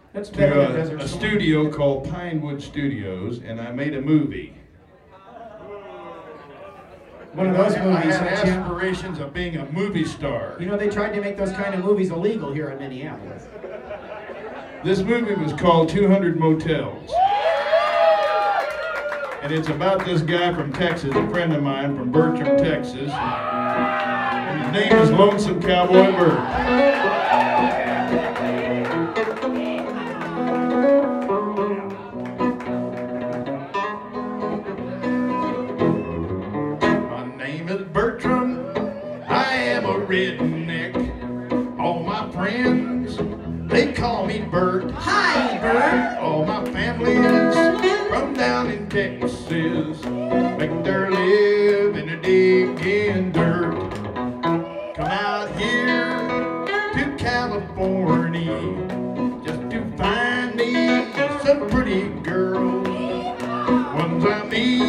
That's better than to Desert a Storm. studio called Pinewood Studios, and I made a movie. One of those I movies, had huh, Jim? aspirations of being a movie star. You know, they tried to make those kind of movies illegal here in Minneapolis. This movie was called 200 Motels. And it's about this guy from Texas, a friend of mine from Bertram, Texas. And his name is Lonesome Cowboy Bert. My name is Bertram. I am a redneck. All my friends, they call me Bert. Hi, Bert. All my family's from down in Texas, make their living a digging dirt. Come out here to California just to find me some pretty girls. Ones I meet